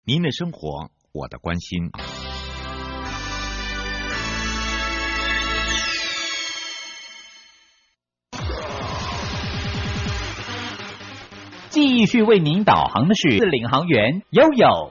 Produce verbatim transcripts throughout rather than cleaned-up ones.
您的生活，我的关心。 继续为您导航的是领航员悠悠。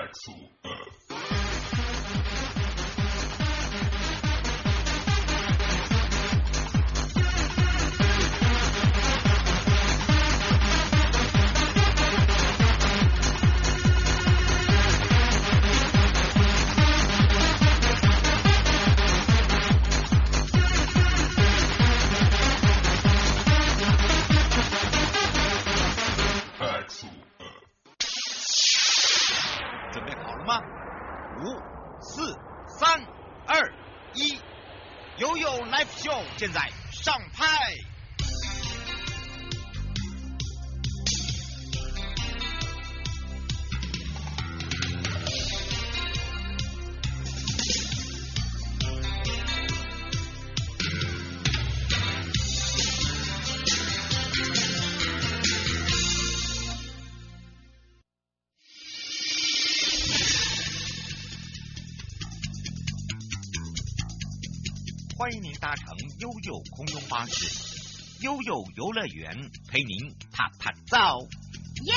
现在上拍。欢迎您搭乘悠悠空中巴士，悠悠游乐园陪您啪啪照， 耶！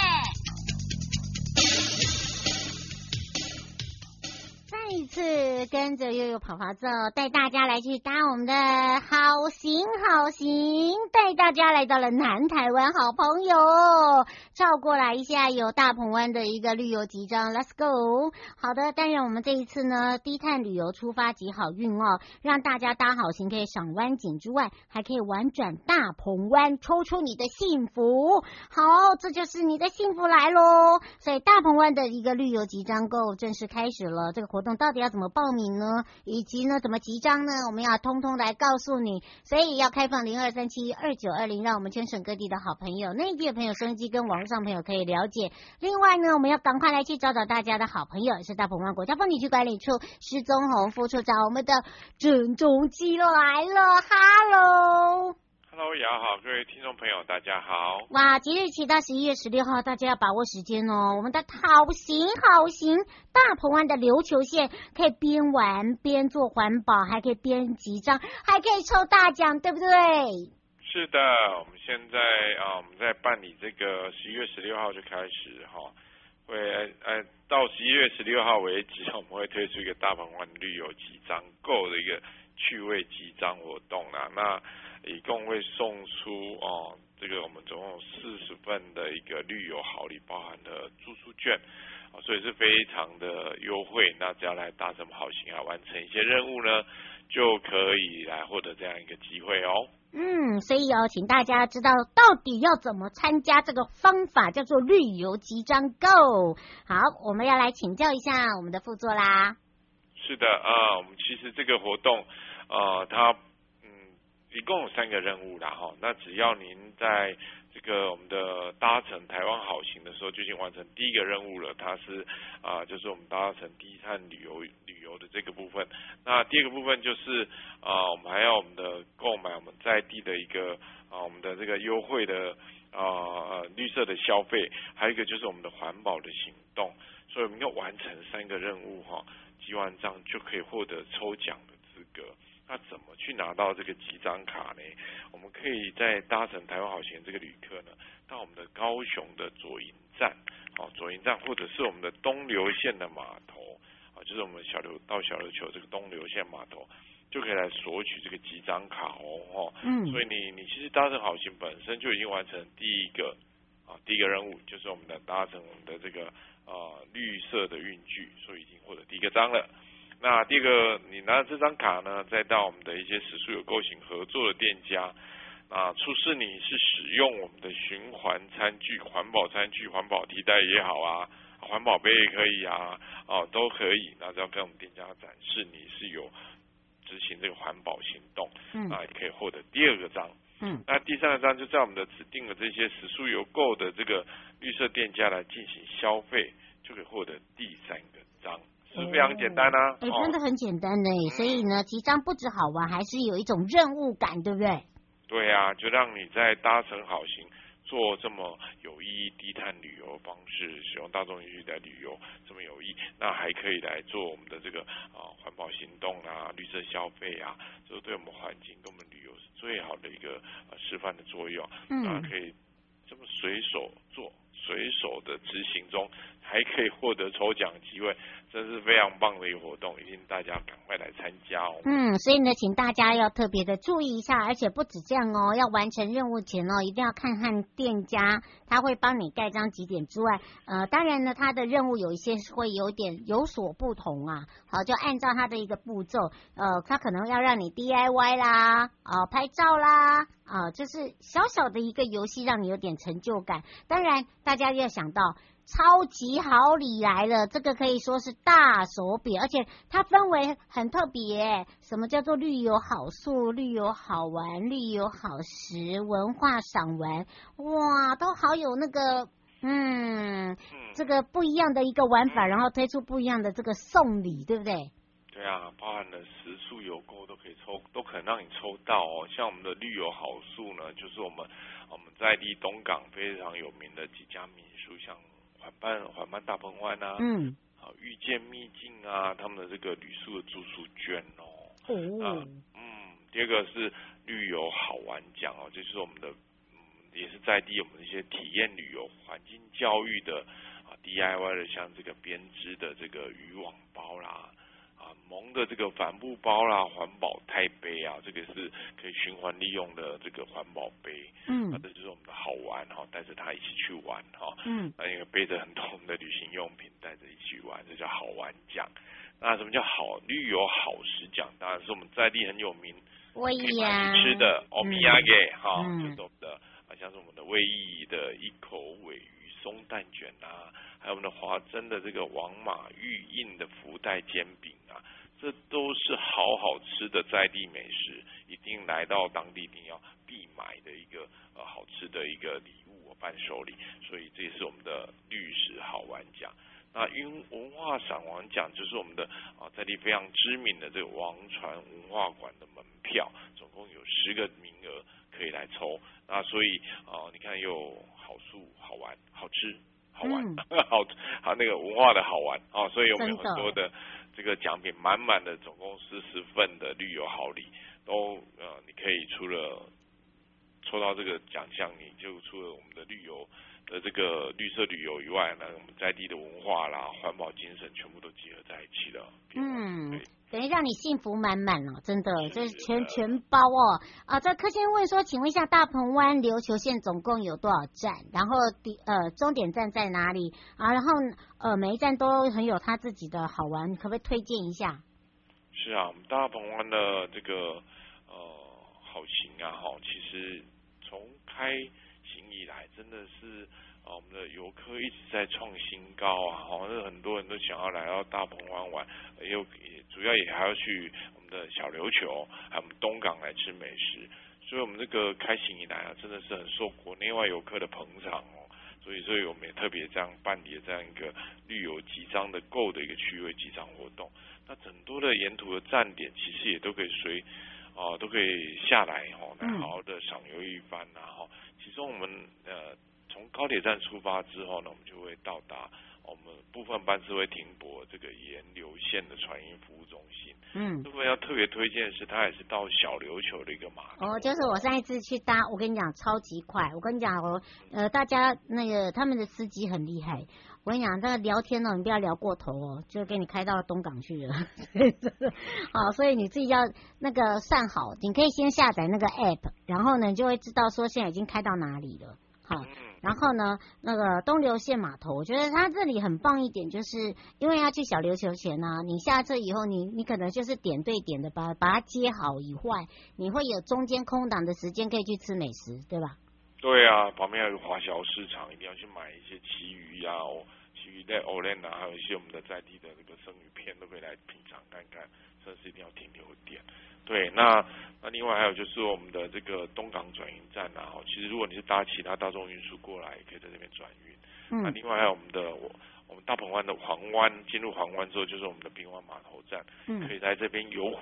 再一次跟着悠悠跑跑照，带大家来去搭我们的好行好行，带大家来到了南台湾，好朋友照过来一下，有大鹏湾的一个旅游集章 ，Let's go。好的，当然我们这一次呢，低碳旅游出发即好运哦，让大家搭好行可以赏湾景之外，还可以玩转大鹏湾，抽出你的幸福。好，这就是你的幸福来咯。所以大鹏湾的一个旅游集章购正式开始了，这个活动到底要怎么报名呢？以及呢怎么集章呢？我们要通通来告诉你，所以要开放零二三七二九二零，让我们全省各地的好朋友、内地的朋友、收音机跟网络上朋友可以了解。另外呢，我们要赶快来去找找大家的好朋友，也是大鹏湾国家风景区管理处施宗宏副处长，我们的郑中基来了，哈喽。 Hello， 雅好，各位听众朋友，大家好。 哇，即日起到十一月十六号，大家要把握时间哦。我们的好行好行大鹏湾的琉球线，可以边玩边做环保，还可以边集章，还可以抽大奖，对不对？ 是的，我们现在啊，我们在办理这个十一月十六号就开始哈，会呃到十一月十六号为止，我们会推出一个大鹏湾旅游集章购的一个趣味集章活动啦。那一共会送出哦，这个我们总共有四十份的一个旅游好礼，包含了住宿券，啊，所以是非常的优惠。那只要来大成好行啊，完成一些任务呢，就可以来获得这样一个机会哦。 嗯，所以哦，请大家知道到底要怎么参加这个方法，叫做旅游集章购。好，我们要来请教一下我们的副座啦。 是的啊，我们其实这个活动，呃，它。一共有三个任务啦哈，那只要您在这个我们的搭乘台湾好行的时候就已经完成第一个任务了，它是啊、呃、就是我们搭乘低碳旅游旅游的这个部分。那第二个部分就是啊、呃、我们还要我们的购买我们在地的一个啊、呃、我们的这个优惠的啊呃绿色的消费，还有一个就是我们的环保的行动。所以我们要完成三个任务哈，集完章就可以获得抽奖的资格。那怎么去拿到这个集章卡呢？我们可以在搭乘台湾好行这个旅客呢，到我们的高雄的左营站，哦，左营站或者是我们的东流线的码头，啊，就是我们小琉到小琉球这个东流线码头，就可以来索取这个集章卡哦，哦，嗯，所以你你其实搭乘好行本身就已经完成第一个啊第一个任务，就是我们的搭乘我们的这个呃绿色的运具，所以已经获得第一个章了。那第二个，你拿着这张卡呢，再到我们的一些时速有构型合作的店家，啊，出示你是使用我们的循环餐具、环保餐具、环保替代也好啊，环保杯也可以啊，哦，都可以。那只要跟我们店家展示你是有执行这个环保行动，嗯，啊，也可以获得第二个章。嗯，那第三个章就在我们的指定的这些时速有购的这个绿色店家来进行消费，就可以获得第三个章。是非常简单啊， 哎、欸，真的很简单呢、欸。所以呢，集章不止好玩，还是有一种任务感，对不对？ 对啊，就让你在搭乘好行做这么有意低低碳旅游方式，使用大众运输来旅游这么有益，那还可以来做我们的这个啊环保行动啊、绿色消费啊，这对我们环境跟我们旅游是最好的一个呃示范的作用。嗯，啊可以这么随手做。随手的执行中，还可以获得抽奖机会，真是非常棒的一个活动，一定大家赶快来参加哦。 嗯，所以呢，请大家要特别的注意一下，而且不止这样哦，要完成任务前哦，一定要看看店家，他会帮你盖章几点之外，呃，当然呢，他的任务有一些会有点有所不同啊，好，就按照他的一个步骤，呃，他可能要让你 D I Y 啦，啊、呃，拍照啦。啊、呃，就是小小的一个游戏，让你有点成就感。当然，大家要想到超级好礼来了，这个可以说是大手笔，而且它氛围很特别。什么叫做绿游好宿、绿游好玩、绿游好食、文化赏玩，哇，都好有那个嗯，这个不一样的一个玩法，然后推出不一样的这个送礼，对不对？ 对啊，包含了食宿游购都可以抽，都可能让你抽到哦。像我们的绿游好宿呢，就是我们我们在地东港非常有名的几家民宿，像环伴环伴大鹏湾啊，嗯，啊遇见秘境啊，他们的这个旅宿的住宿券哦。哦。啊、嗯，第二个是绿游好玩奖哦，就是我们的嗯也是在地我们的一些体验旅游、环境教育的啊 D I Y 的，像这个编织的这个渔网包啦。啊，蒙的这个帆布包啦，环保钛杯啊，这个是可以循环利用的这个环保杯。嗯，啊，这就是我们的好玩哈，带着它一起去玩哈。嗯，那因为背着很多我们的旅行用品，带着一起玩，这叫好玩奖。那什么叫好旅游好食奖？当然是我们在地很有名， 可以买去吃的欧米亚给哈，就是我们的啊，像是我们的卫意的一口尾鱼松蛋卷啊。还有我们的华珍的这个王马玉印的福袋煎饼啊，这都是好好吃的在地美食，一定来到当地一定要必买的一个呃好吃的一个礼物伴手礼，所以这也是我们的绿食好玩奖。那因文化赏玩奖就是我们的啊在地非常知名的这个王传文化馆的门票，总共有十个名额可以来抽。那所以啊你看有好宿、好玩、好吃。好玩，嗯、好好那个文化的好玩哦，所以我们有很多的这个奖品，满满的，总共四十份的旅游好礼，都呃，你可以除了抽到这个奖项，你就除了我们的旅游的这个绿色旅游以外呢，我们在地的文化啦、环保精神全部都结合在一起了。嗯。 等于让你幸福满满哦，真的，就是全全包哦。啊，这柯先生问说，请问一下，大鹏湾琉球线总共有多少站？然后第呃终点站在哪里啊？然后呃每一站都很有他自己的好玩，可不可以推荐一下？ 是啊，我们大鹏湾的这个呃好行啊，哈，其实从开行以来，真的是。啊，我们的游客一直在创新高啊！好像很多人都想要来到大鹏湾玩，也有也主要也还要去我们的小琉球，还有我们东港来吃美食。所以，我们这个开行以来啊，真的是很受国内外游客的捧场哦。所以，所以我们也特别这样办理了这样一个旅游集章的购的一个趣味集章活动。那很多的沿途的站点，其实也都可以随啊、呃、都可以下来哦，来好好的赏游一番啊哈。其中我们呃。从高铁站出发之后呢，我们就会到达我们部分班次会停泊这个沿流线的船运服务中心。嗯，这边要特别推荐的是，它也是到小琉球的一个码头。 哦，就是我上一次去搭，我跟你讲超级快。我跟你讲，我呃大家那个他们的司机很厉害。我跟你讲，这个聊天呢，你不要聊过头哦，就给你开到东港去了。好，所以你自己要那个算好，你可以先下载那个 app， 然后呢，你就会知道说现在已经开到哪里了。好。然后呢，那个东流线码头，我觉得它这里很棒一点，就是因为要去小琉球前呢、啊，你下车以后，你你可能就是点对点的把把它接好以外，你会有中间空档的时间可以去吃美食，对吧？ 对啊，旁边还有个华侨市场，一定要去买一些旗鱼啊、旗鱼类、欧链啊，还有一些我们的在地的那个生鱼片，都可以来品尝看看，这是一定要停留点。对，那那另外还有就是我们的这个东港转运站啊，其实如果你是搭其他大众运输过来，也可以在这边转运。嗯。那另外还有我们的我我们大鹏湾的环湾，进入环湾之后就是我们的滨湾码头站，嗯，可以在这边游湖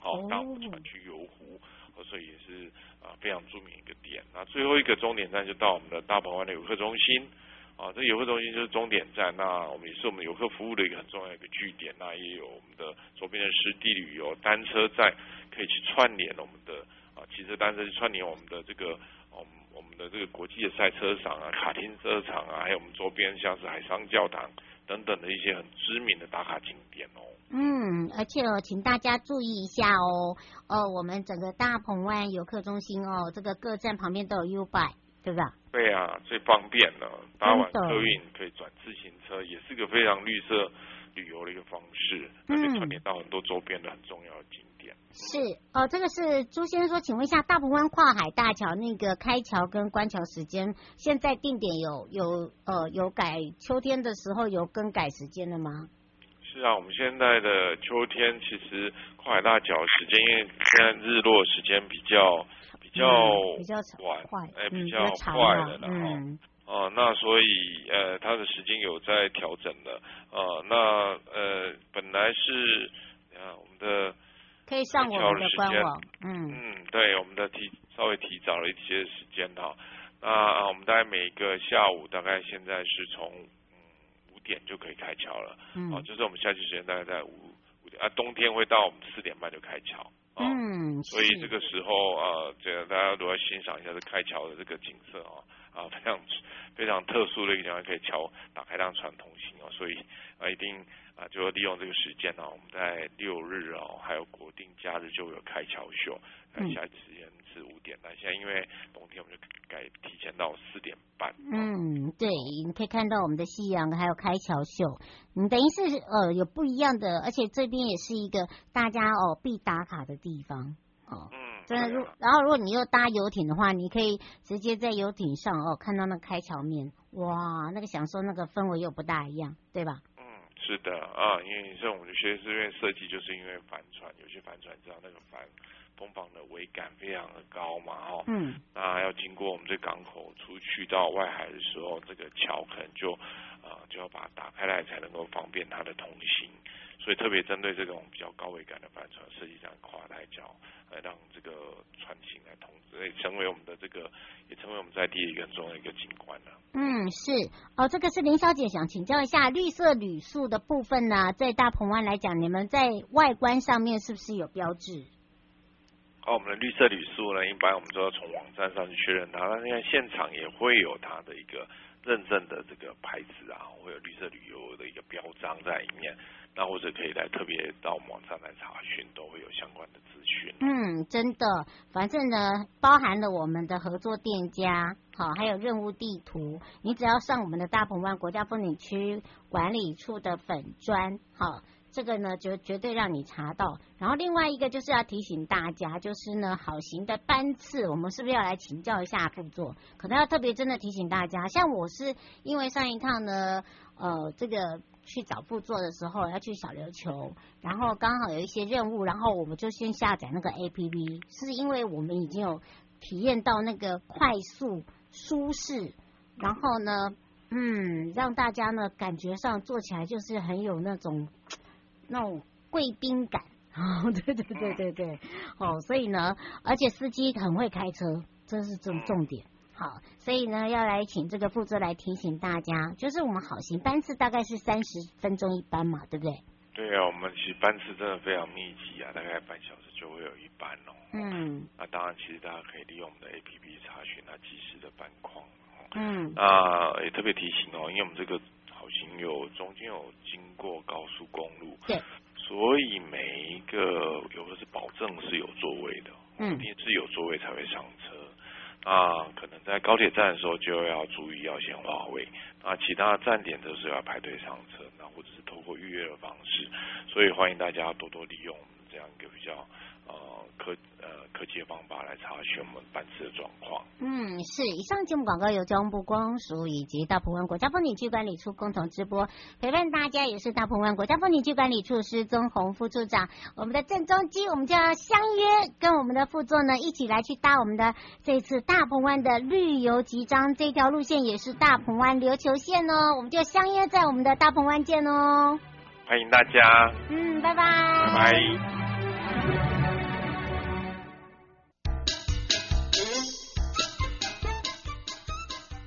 好，大湖船去游湖，所以也是啊非常著名一个点。那最后一个终点站就到我们的大鹏湾的游客中心。啊，这游客中心就是终点站，那我们也是我们游客服务的一个很重要的一个据点。那也有我们的周边的湿地旅游单车站，可以去串联我们的啊骑车单车去串联我们的这个我们我们的这个国际的赛车场啊、卡丁车场啊，还有我们周边像是海上教堂等等的一些很知名的打卡景点哦。 嗯，而且哦，请大家注意一下哦，哦，我们整个大鹏湾游客中心哦，这个各站旁边都有 U-Bike， 对吧？ 对啊，最方便了，搭完客运可以转自行车，也是个非常绿色旅游的一个方式，而且串联到很多周边的很重要的景点。 是哦，这个是朱先生说，请问一下，大鹏湾跨海大桥那个开桥跟关桥时间，现在定点有有呃有改，秋天的时候有更改时间了吗？ 是啊，我们现在的秋天其实跨海大桥时间，因为现在日落时间比较比较嗯、比较晚， 快， 哎、 嗯， 比较快了，然后。嗯哦、呃，那所以呃，它的时间有在调整了，呃，那呃，本来是啊，我们的可以上我们的官网，嗯嗯，对，我们的提稍微提早了一些时间哈，那、呃、我们大概每个下午大概现在是从嗯五点就可以开桥了，嗯，哦，就是我们夏季时间大概在五五点啊，冬天会到我们四点半就开桥。哦、 嗯， 所以这个时候呃，这个大家如果欣赏一下这开桥的这个景色啊，啊，非常非常特殊的一个地方，可以桥打开让船同行哦，所以啊，一定啊，就要利用这个时间哦，我们在六日哦，还有国定假日就有开桥秀，那下一次时间是五点，那现在因为冬天我们就改提前到四点半。 嗯，对，你可以看到我们的夕阳还有开桥秀，你等于是呃有不一样的，而且这边也是一个大家哦必打卡的地方哦。 嗯。 真的，如然后如果你又搭游艇的话，你可以直接在游艇上哦看到那开桥面，哇，那个享受那个氛围又不大一样，对吧？ 嗯，是的啊，因为像我们学士院设计，就是因为帆船，有些帆船知道那个帆风防的桅杆非常的高嘛，哦，嗯，那要经过我们这港口出去到外海的时候，这个桥可能就啊、呃、就要把它打开来，才能够方便它的通行。所以特别针对这种比较高桅杆的帆船，设计这样跨台桥，来让这个船行来通，也成为我们的这个，也成为我们在地一个很重要的一个景观了。 嗯，是哦，这个是林小姐想请教一下，绿色旅宿的部分呢，在大鹏湾来讲，你们在外观上面是不是有标志？ 哦，我们的绿色旅宿呢，一般我们都要从网站上去确认它，那现在现场也会有它的一个认证的这个牌子啊，会有绿色旅游的一个标章在里面。那或者可以来特别到网站来查询，都会有相关的资讯。 嗯，真的，反正呢，包含了我们的合作店家，好，还有任务地图。你只要上我们的大鹏湾国家风景区管理处的粉专，好，这个呢就绝对让你查到。然后另外一个就是要提醒大家，就是呢，好行的班次，我们是不是要来请教一下副座？可能要特别真的提醒大家，像我是因为上一趟呢，呃，这个。去找副座的时候要去小琉球，然后刚好有一些任务，然后我们就先下载那个 A P P， 是因为我们已经有体验到那个快速舒适，然后呢，嗯，让大家呢感觉上做起来就是很有那种那种贵宾感，哦，对对对对对，哦，所以呢，而且司机很会开车，这是重重点。好，所以呢，要来请这个副座来提醒大家，就是我们好行班次大概是三十分钟一班嘛，对不对？ 对啊，我们其实班次真的非常密集啊，大概半小时就会有一班哦。嗯。那当然，其实大家可以利用我们的 A P P 查询它即时的班况。嗯。那也特别提醒哦，因为我们这个好行有中间有经过高速公路， 对， 所以每一个有的是保证是有座位的，嗯，一定是有座位才会上车。啊，可能在高铁站的时候就要注意要先划位，那其他站点都是要排队上车，那或者是透过预约的方式，所以欢迎大家多多利用这样一个比较呃科呃科技的方法来查询我们班次的状况。嗯， 是。以上节目广告由交通部观光署以及大鹏湾国家风景区管理处共同直播，陪伴大家也是大鹏湾国家风景区管理处施宗宏副处长。我们的郑中基，我们就要相约跟我们的副座呢一起来去搭我们的这次大鹏湾的绿游集章，这条路线也是大鹏湾琉球线哦，我们就相约在我们的大鹏湾见哦。 欢迎大家。 嗯，拜拜。 拜拜。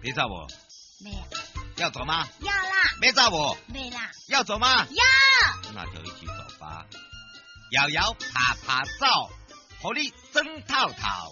你走不？ 没有。 要走吗？ 要啦。 没走不？ 没啦。 要走吗？ 要。 那就一起走吧。摇摇爬爬走，火力生套套。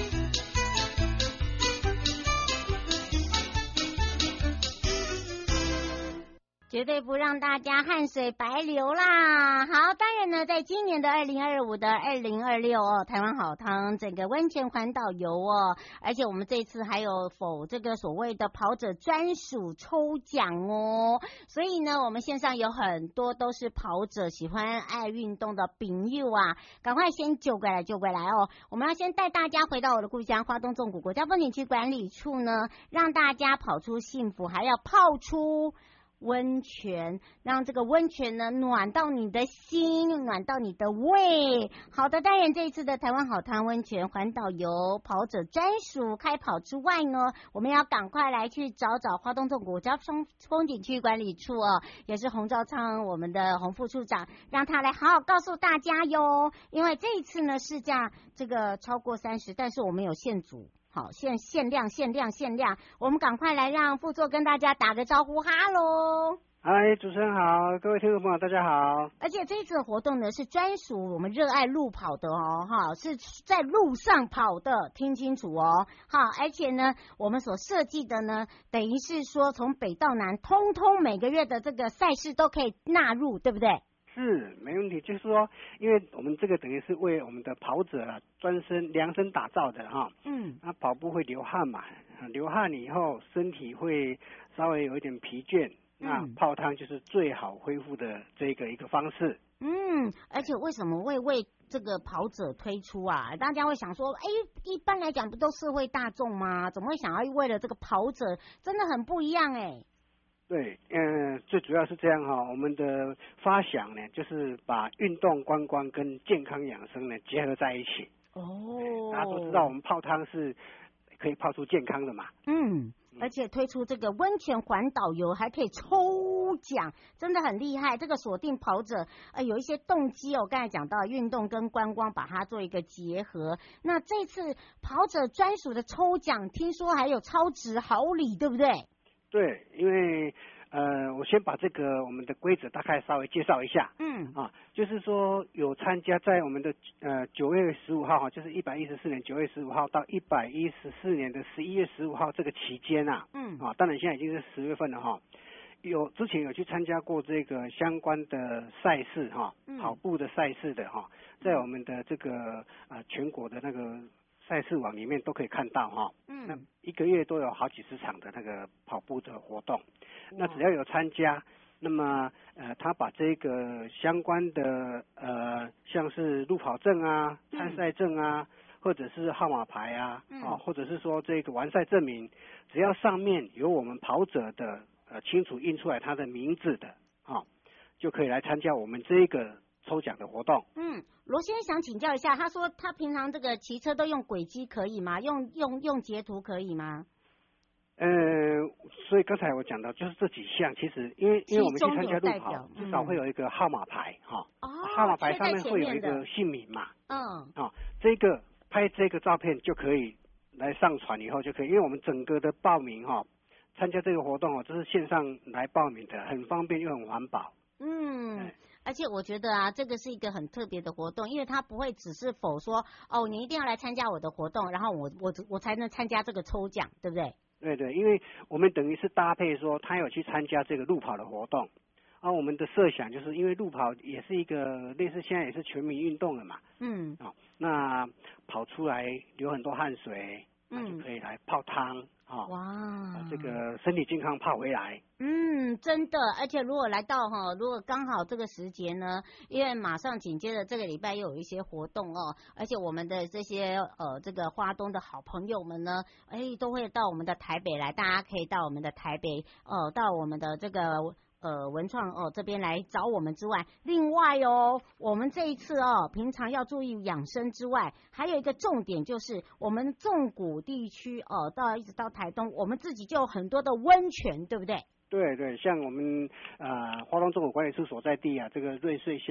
绝对不让大家汗水白流啦！好，当然呢，在今年的二零二五的二零二六哦，台湾好汤整个温泉环岛游哦，而且我们这次还有否这个所谓的跑者专属抽奖哦，所以呢，我们线上有很多都是跑者喜欢爱运动的朋友啊，赶快先救过来救过来哦！我们要先带大家回到我的故乡花东纵谷国家风景区管理处呢，让大家跑出幸福，还要泡出温泉，让这个温泉呢暖到你的心，暖到你的胃。好的，当然这一次的台湾好汤温泉环岛游跑者专属开跑之外呢，我们要赶快来去找找花东纵谷国家风景区管理处哦，也是洪兆昌我们的洪副处长，让他来好好告诉大家哟。因为这一次呢市价这个超过三十，但是我们有限组。好，限限量限量限量，我们赶快来让副座跟大家打个招呼，哈喽！ 嗨，主持人好，各位听众朋友大家好。 而且这次的活动呢是专属我们热爱路跑的哦，哈，是在路上跑的，听清楚哦，好，而且呢我们所设计的呢，等于是说从北到南，通通每个月的这个赛事都可以纳入，对不对？ 是，没问题。就是说，因为我们这个等于是为我们的跑者啊专身量身打造的哈。嗯。那跑步会流汗嘛，流汗以后身体会稍微有一点疲倦，嗯、那泡汤就是最好恢复的这个一个方式。 嗯，而且为什么会为这个跑者推出啊？大家会想说，哎，一般来讲不都社会大众吗？怎么会想要为了这个跑者？真的很不一样哎、欸。 对，嗯，最主要是这样哈，我们的发想呢，就是把运动观光跟健康养生呢结合在一起。哦，大家都知道我们泡汤是可以泡出健康的嘛。嗯， 而且推出这个温泉环岛游还可以抽奖，真的很厉害。这个锁定跑者，呃，有一些动机哦，刚才讲到运动跟观光，把它做一个结合。那这次跑者专属的抽奖，听说还有超值好礼，对不对？ 对，因为呃，我先把这个我们的规则大概稍微介绍一下。嗯，啊，就是说有参加在我们的呃九月十五号哈，就是一百一十四年九月十五号到一百一十四年的十一月十五号这个期间啊，嗯，啊，当然现在已经是十月份了哈。有之前有去参加过这个相关的赛事哈，跑步的赛事的哈，在我们的这个呃全国的那个赛事网里面都可以看到哈，嗯，那一个月都有好几十场的那个跑步的活动，那只要有参加，那么呃他把这个相关的呃像是路跑证啊、参赛证啊，或者是号码牌啊，啊，或者是说这个完赛证明，只要上面有我们跑者的呃清楚印出来他的名字的，啊，就可以来参加我们这个抽奖的活动。 嗯，罗先生想请教一下，他说他平常这个骑车都用轨迹可以吗？用用用截图可以吗？ 呃，所以刚才我讲到就是这几项，其实因为因为我们去参加路跑，至少会有一个号码牌哈，哦，号码牌上面会有一个姓名嘛，嗯，哦，这个拍这个照片就可以来上传以后就可以，因为我们整个的报名哈，参加这个活动哦，这是线上来报名的，很方便又很环保。 嗯，而且我觉得啊，这个是一个很特别的活动，因为它不会只是否说哦，你一定要来参加我的活动，然后我我我才能参加这个抽奖，对不对？ 对对，因为我们等于是搭配说，他有去参加这个路跑的活动，啊，我们的设想就是因为路跑也是一个类似现在也是全民运动了嘛，嗯，啊，那跑出来流很多汗水，那就可以来泡汤。哦、哇，把这个身体健康泡回来。 嗯，真的，而且如果来到哈，如果刚好这个时节呢，因为马上紧接着这个礼拜又有一些活动哦，而且我们的这些呃这个花东的好朋友们呢，哎都会到我们的台北来，大家可以到我们的台北呃到我们的这个。呃，文创哦这边来找我们之外，另外哦，我们这一次哦，平常要注意养生之外，还有一个重点就是我们纵谷地区哦，到一直到台东，我们自己就有很多的温泉，对不对？ 对对，像我们呃花东纵谷管理处所在地啊，这个瑞穗乡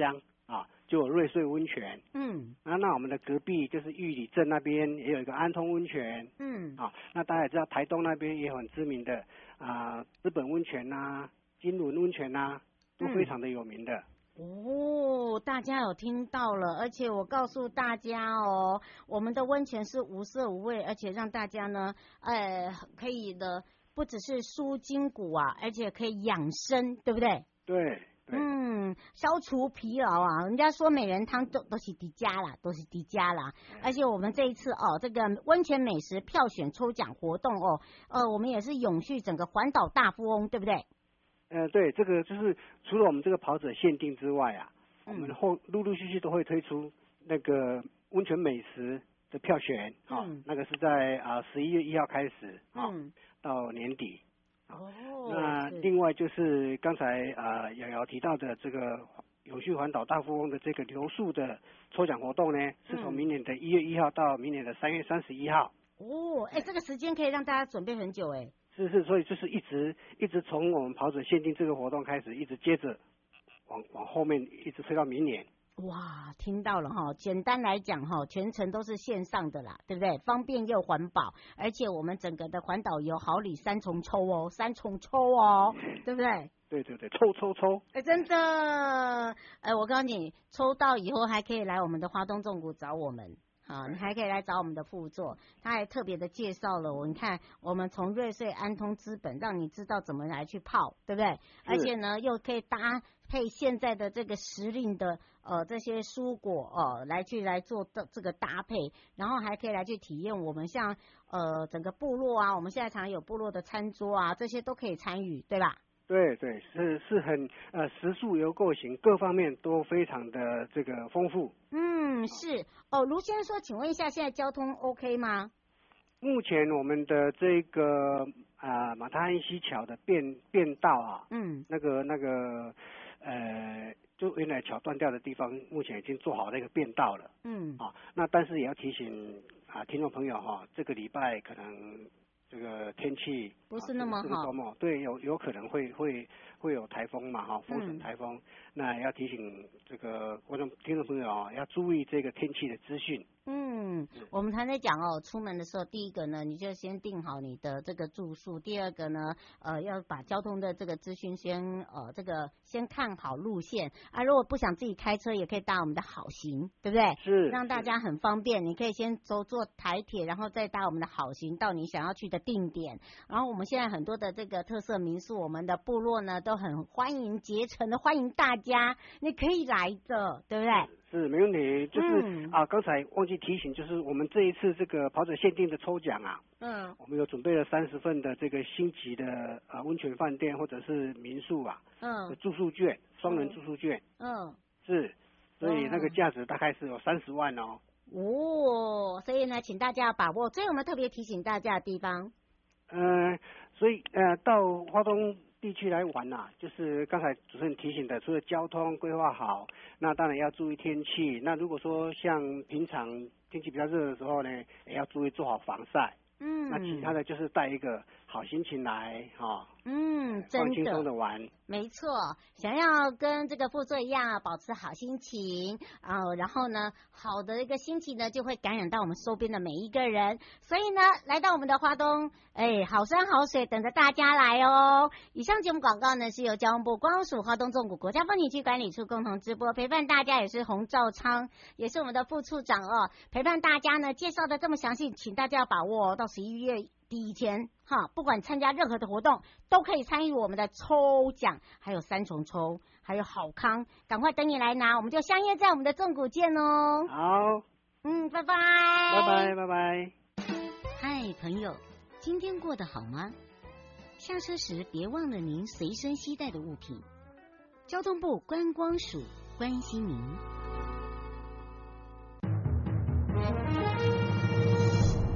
啊，就有瑞穗温泉。 嗯， 啊，那我们的隔壁就是玉里镇那边也有一个安通温泉。 嗯， 啊，那大家也知道台东那边也有很知名的啊，资本温泉呐、啊、金轮温泉呐、啊，都非常的有名的。 哦，大家有听到了，而且我告诉大家哦，我们的温泉是无色无味，而且让大家呢，呃，可以的，不只是舒筋骨啊，而且可以养生，对不对？ 对。 嗯，消除疲劳啊！人家说美人汤都都是迪迦啦，都是迪迦啦。而且我们这一次哦，这个温泉美食票选抽奖活动哦，呃，我们也是永续整个环岛大富翁，对不对？ 呃，对，这个就是除了我们这个跑者限定之外啊， 嗯、 我们后陆陆续续都会推出那个温泉美食的票选，啊、嗯，那个是在啊十一月一号开始啊、嗯，到年底。 哦， 那另外就是刚才啊瑶瑶提到的这个永续环岛大富翁的这个留宿的抽奖活动呢，是从明年的一月一号到明年的三月三十一号。 哦，哎，这个时间可以让大家准备很久哎。 是是，所以就是一直一直从我们跑者限定这个活动开始，一直接着往往后面一直推到明年。 哇，听到了哈，简单来讲哈，全程都是线上的啦，对不对？方便又环保，而且我们整个的环岛游好礼三重抽哦，三重抽哦，对不对？ 对对对，抽抽抽！ 哎，真的，哎，我告诉你，抽到以后还可以来我们的花东纵谷找我们。好，你还可以来找我们的副座，他还特别的介绍了我，你看我们从瑞穗安通资本，让你知道怎么来去泡，对不对？而且呢，又可以搭配现在的这个时令的呃这些蔬果哦、呃，来去来做的这个搭配，然后还可以来去体验我们像呃整个部落啊，我们现在常有部落的餐桌啊，这些都可以参与，对吧？ 对对，是是很呃食宿游构型各方面都非常的这个丰富。 嗯，是哦，卢先生说，请问一下，现在交通 OK 吗？ 目前我们的这个啊、呃、马太安溪桥的变变道啊，嗯，那个那个呃，就原来桥断掉的地方，目前已经做好那个变道了。嗯，啊，那但是也要提醒啊听众朋友哈、啊，这个礼拜可能。这个天气不是那么好， 这个周末对有有可能会会会有台风嘛哈，风尘台风，嗯、那要提醒这个观众听众朋友啊，要注意这个天气的资讯。 嗯，我们常在讲哦，出门的时候，第一个呢，你就先定好你的这个住宿；第二个呢，呃，要把交通的这个资讯先呃这个先看好路线啊。如果不想自己开车，也可以搭我们的好行，对不对？ 是， 让大家很方便。你可以先走坐台铁，然后再搭我们的好行到你想要去的定点。然后我们现在很多的这个特色民宿，我们的部落呢都很欢迎竭诚的欢迎大家，你可以来的，对不对？ 是没问题，就是、嗯、啊，刚才忘记提醒，就是我们这一次这个跑者限定的抽奖啊，嗯，我们有准备了三十份的这个星级的啊温泉饭店或者是民宿啊，嗯，的住宿券，双人住宿券，嗯，是，所以那个价值大概是有三十万哦。 哦，所以呢，请大家把握。最后我们特别提醒大家的地方， 呃，所以呃，到花东地区来玩啊，就是刚才主持人提醒的，除了交通规划好，那当然要注意天气。那如果说像平常天气比较热的时候呢，也要注意做好防晒。嗯，那其他的就是带一个好心情来哈。哦、 嗯，真的， 放轻松的玩。 没错，想要跟这个副座一样保持好心情啊、呃，然后呢，好的一个心情呢，就会感染到我们周边的每一个人。所以呢，来到我们的花东，哎，好山好水等着大家来哦。以上节目广告呢，是由交通部观光署花东纵谷国家风景区管理处共同直播，陪伴大家也是洪兆昌，也是我们的副处长哦，陪伴大家呢，介绍的这么详细，请大家要把握哦，到十一月第一天哈，不管参加任何的活动，都可以参与我们的抽奖，还有三重抽，还有好康，赶快等你来拿，我们就相约在我们的纵谷见哦。 好， 嗯，拜拜， 拜拜，拜拜。 嗨，朋友，今天过得好吗？下车时别忘了您随身携带的物品。交通部观光署关心您。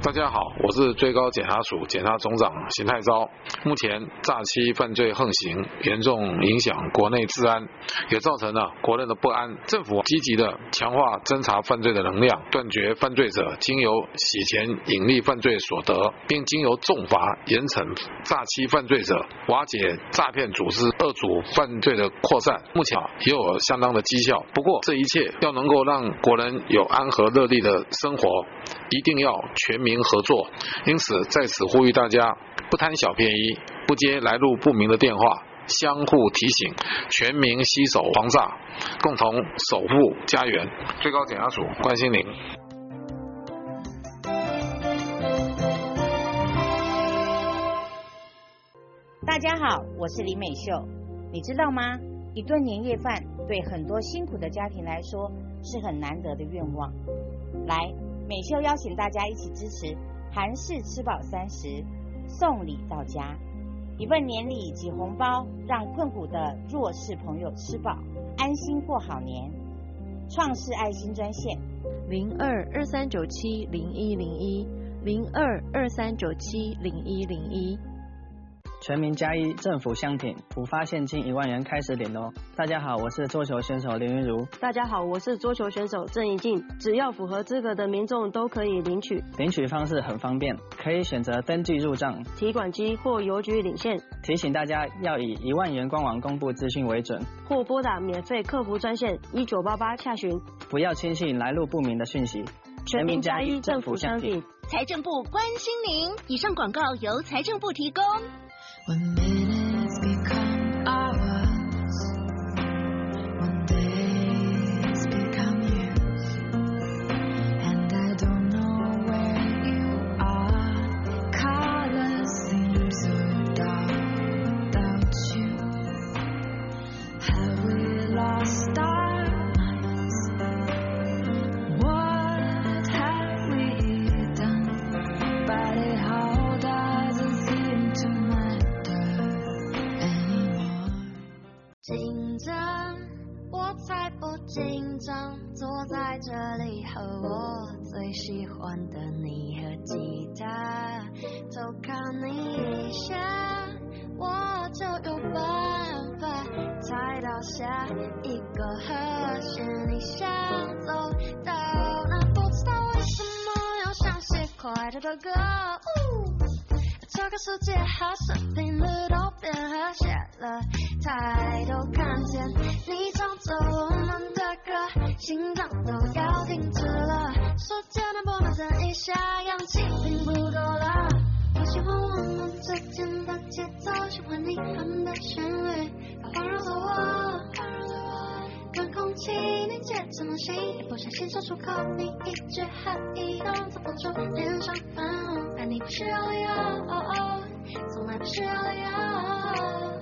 大家好，我是最高检察署检察总长邢泰钊。目前诈欺犯罪横行，严重影响国内治安，也造成了国人的不安。政府积极的强化侦查犯罪的能量，断绝犯罪者经由洗钱隐匿犯罪所得，并经由重罚严惩诈欺犯罪者，瓦解诈骗组织恶组犯罪的扩散。目前也有相当的绩效。不过这一切要能够让国人有安和乐利的生活，一定要全民合作，因此在此呼吁大家不贪小便宜，不接来路不明的电话，相互提醒，全民携手防诈，共同守护家园。最高检察署关心您。 大家好，我是李美秀。你知道吗？一顿年夜饭对很多辛苦的家庭来说是很难得的愿望。来，美秀邀请大家一起支持韩式吃饱三十，送礼到家，一份年礼及红包，让困苦的弱势朋友吃饱，安心过好年。创世爱心专线零二二三九七零一零一零二二三九七零一零一。 全民加一政府相挺，普发现金一万元开始领哦！大家好，我是桌球选手林云如。 大家好，我是桌球选手郑怡静。只要符合资格的民众都可以领取。 领取方式很方便，可以选择登记入账、 提款机或邮局领现。 提醒大家要以一万元官网公布资讯为准， 或拨打免费客服专线一九八八洽询。 不要轻信来路不明的讯息。 全民加一政府相挺。 财政部关心您。以上广告由财政部提供。 When minutes become hours, when days become years, and I don't know where you are, colors seem so dark without you. Have we lost our minds? What have we done? But it all doesn't seem to matter. 紧张，我才不紧张，坐在这里和我最喜欢的你和吉他，偷看你一下，我就有办法猜到下一个和弦，你想走到哪？不知道为什么要像些快乐的歌，这个世界好像频率都变和谐了，抬头看见你唱着我们的歌，心脏都要停止了，时间的波动等一下，氧气并不够了。我喜欢我们之间的节奏，喜欢你哼的旋律，环绕着我，环绕着我，跟空气凝结成了心，一不小心说出口，你一句话一动，藏不住脸上泛红，爱你不需要理由，从来不需要理由。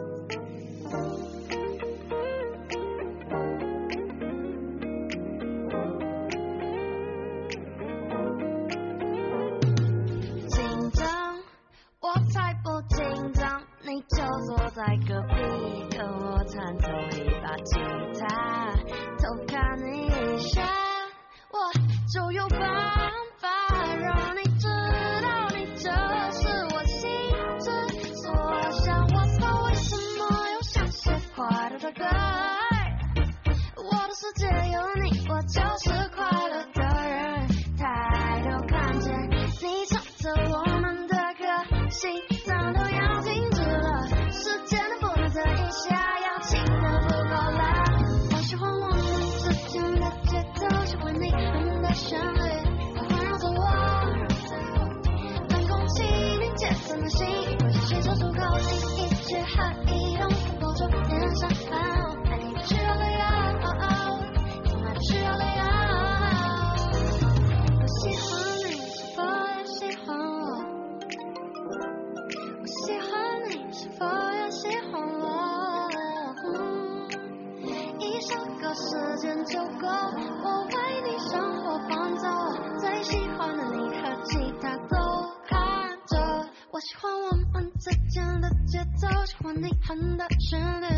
紧张，我才不紧张，你就坐在隔壁，跟我弹奏一把吉他，偷看你一下，我就有办法让你知道你就是我心之所向。我操，为什么又想写快乐的歌？我的世界有你，我就是快乐的人。抬头看见你唱着我们的歌，心脏都要停止了，时间的波动这一下，氧气都不够了。我喜欢我们之间的节奏，喜欢你哼的旋律，它环绕着我，当空气凝结成了心，一不小心说出口，你一句话一动，藏不住脸上泛红，爱你不需要理由，从来不需要理由。我喜欢你，是否也喜欢我？我喜欢你，是否也喜欢我？一首歌时间就够，我为你生活伴奏，最喜欢的你和其他都看着。我喜欢我们之间的节奏，喜欢你哼的旋律，